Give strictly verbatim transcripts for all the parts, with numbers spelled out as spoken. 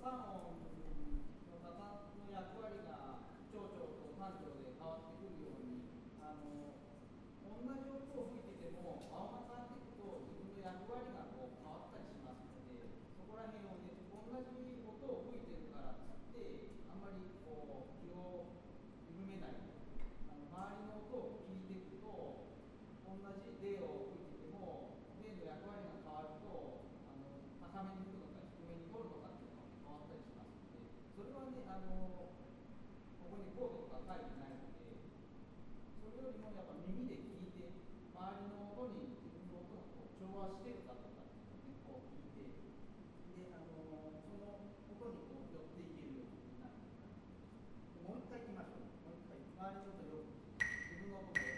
三音の打算の役割が長調と短調で変わってくるように、あの同じ音を吹いてても間を挟んでいくと自分の役割がこう変わったりしますので、そこら辺をね、同じ音を吹いてるからっつってあんまりこう気を緩めない、あの周りの音を聞いていくと、同じ例を吹いてても例の役割が変わると、あの高めに吹くのか低めに取るのかっていうのが変わったりしますので、それはね、あのここにコードとか書いてないので、それよりもやっぱ耳で聞いて、周りの音に自分の音がこう調和してるかとかっていうのを、ね、こう聞いて、で、あのその音にこう寄っていけるようになる。もう一回いきましょう。もう一回、周りの音よく自分の音で。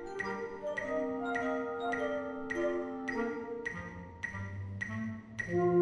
うん。